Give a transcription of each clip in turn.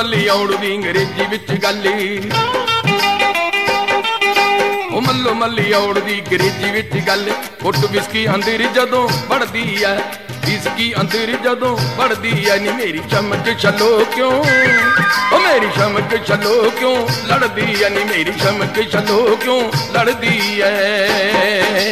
ਮੱਲੀ ਔੜਦੀ ਅੰਗਰੇਜ਼ੀ ਵਿੱਚ ਗੱਲ ਉਹ ਮੱਲੋ ਮੱਲੀ ਔੜਦੀ ਅੰਗਰੇਜ਼ੀ ਵਿੱਚ ਗੱਲ ਘੁੱਟ ਵਿਸਕੀ ਅੰਦਰ ਜਦੋਂ ਵੜਦੀ ਐ ਵਿਸਕੀ ਅੰਦਰ ਜਦੋਂ ਵੜਦੀ ਐ ਨੀ ਮੇਰੀ ਚਮਕ ਚੱਲੋ ਕਿਉਂ ਉਹ ਮੇਰੀ ਚਮਕ ਚੱਲੋ ਕਿਉਂ ਲੜਦੀ ਐ ਨੀ ਮੇਰੀ ਚਮਕ ਚੱਲੋ ਕਿਉਂ ਲੜਦੀ ਐ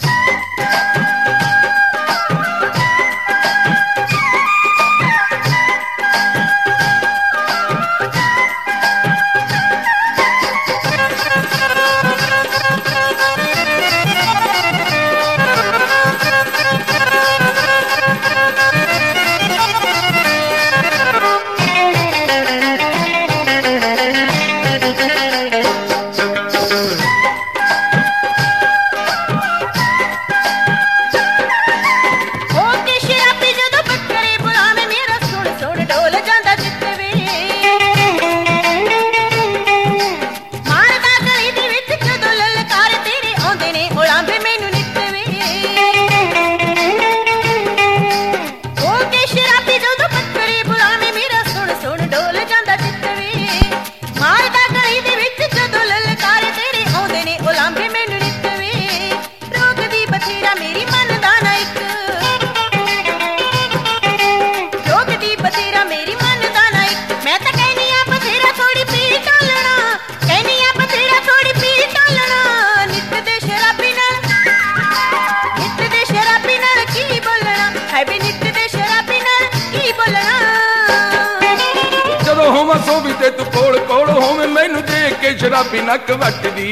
ਸੋਵੀ ਤੇ ਤੂੰ ਕੋਲ ਕੋਲ ਹੋਵੇਂ ਮੈਨੂੰ ਦੇਖ ਕੇ ਸ਼ਰਾਬੀ ਨੱਕ ਵੱਟਦੀ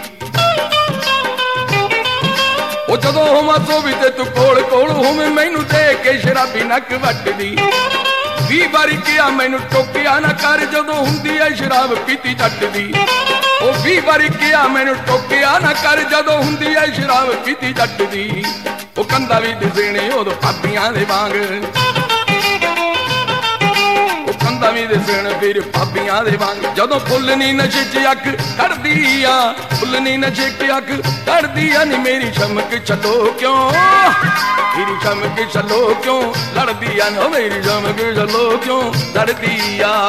ਉਹ ਜਦੋਂ ਹੋਵਾਂ ਸੋਵੀ ਤੇ ਤੂੰ ਕੋਲ ਕੋਲ ਹੋਵੇਂ ਮੈਨੂੰ ਦੇਖ ਕੇ ਸ਼ਰਾਬੀ ਨੱਕ ਵੱਟਦੀ 20 ਵਾਰੀ ਕਿਹਾ ਮੈਨੂੰ ਟੋਕਿਆ ਨਾ ਕਰ ਜਦੋਂ ਹੁੰਦੀ ਐ ਸ਼ਰਾਬ ਪੀਤੀ ਜੱਟਦੀ ਉਹ 20 ਵਾਰੀ ਕਿਹਾ ਮੈਨੂੰ ਟੋਕਿਆ ਨਾ ਕਰ ਜਦੋਂ ਹੁੰਦੀ ਐ ਸ਼ਰਾਬ ਪੀਤੀ ਜੱਟਦੀ ਉਹ ਕੰਦਾ ਵੀ ਦਿਸਣੇ ਉਦੋਂ ਭਾਬੀਆਂ ਦੇ ਵਾਂਗ ਕੰਦਾ ਵੀ ਦਿਸਣ ਫਿਰ ਭਾਬੀਆਂ ਦੇ ਵਾਂਗ ਜਦੋਂ ਫੁੱਲ ਨੀ ਨਸ਼ੇ 'ਚ ਅੱਖ ਕੱਢਦੀ ਆ ਫੁੱਲ ਨੀ ਨਸ਼ੇ 'ਚ ਅੱਖ ਕੱਢਦੀ ਆ ਨੀ ਮੇਰੀ ਚਮਕ ਚੱਲੋ ਕਿਉਂ ਮੇਰੀ ਚਮਕ ਚੱਲੋ ਕਿਉਂ ਲੜਦੀ ਆ ਨਾ ਮੇਰੀ ਚਮਕ ਚੱਲੋ ਕਿਉਂ ਲੜਦੀ ਆ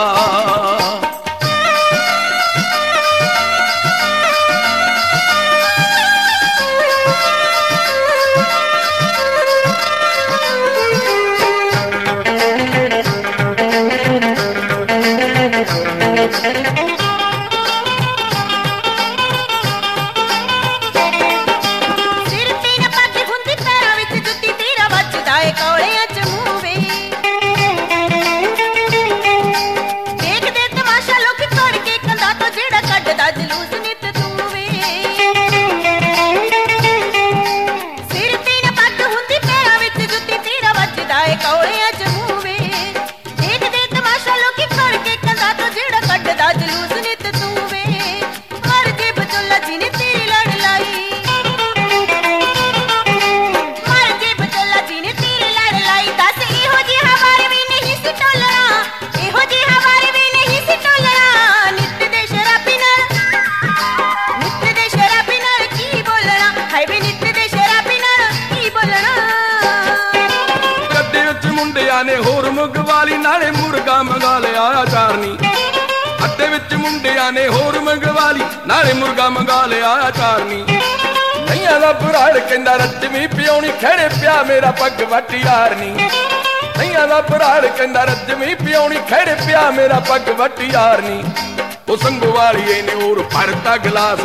ਨੇ ਹੋਰ ਮੰਗਵਾਲੀ ਨਾਲੇ ਮੁਰਗਾ ਮੰਗਾ ਲਿਆ ਚਾਰਨੀ ਅੱਡੇ ਵਿੱਚ ਮੁੰਡਿਆਂ ਨੇ ਹੋਰ ਮੰਗਵਾਲੀ ਨਾਲੇ ਮੁਰਗਾ ਮੰਗਾ ਲਿਆ ਚਾਰਨੀ ਨਈਆਂ ਦਾ ਬੁਰਾੜ ਕਹਿੰਦਾ ਰੱਜਵੀਂ ਪਿਉਣੀ ਖੜੇ ਪਿਆ ਮੇਰਾ ਪੱਗ ਵੱਟ ਯਾਰਨੀ ਨਈਆਂ ਦਾ ਬੁਰਾੜ ਕਹਿੰਦਾ ਰੱਜਵੀਂ ਪਿਉਣੀ ਖੜੇ ਪਿਆ ਮੇਰਾ ਪੱਗ ਵੱਟ ਯਾਰਨੀ ਉਹ ਸੰਗੋਵਾਲੀਏ ਨੇ ਹੋਰ ਭਰਤਾ ਗਲਾਸ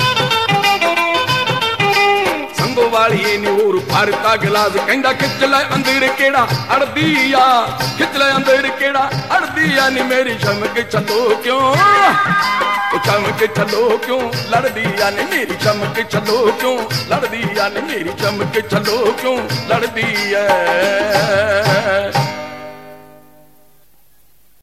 ਵਾਲੀਏ ਨੀ ਹੋਰ ਭਰਤਾ ਗਲਾਸ ਕਹਿੰਦਾ ਖਿੱਚ ਲੈ ਅੰਦਰ ਕਿਹੜਾ ਅੜਦੀ ਆ ਖਿੱਚ ਲੈ ਅੰਦਰ ਕਿਹੜਾ ਅੜਦੀ ਆ ਨੀ ਮੇਰੀ ਚਮਕ ਚੱਲੋ ਕਿਉਂ ਉਹ ਚਮਕ ਚੱਲੋ ਕਿਉਂ ਲੜਦੀ ਆ ਨੀ ਮੇਰੀ ਚਮਕ ਚੱਲੋ ਕਿਉਂ ਲੜਦੀ ਆ ਨੀ ਮੇਰੀ ਚਮਕ ਚੱਲੋ ਕਿਉਂ ਲੜਦੀ ਐ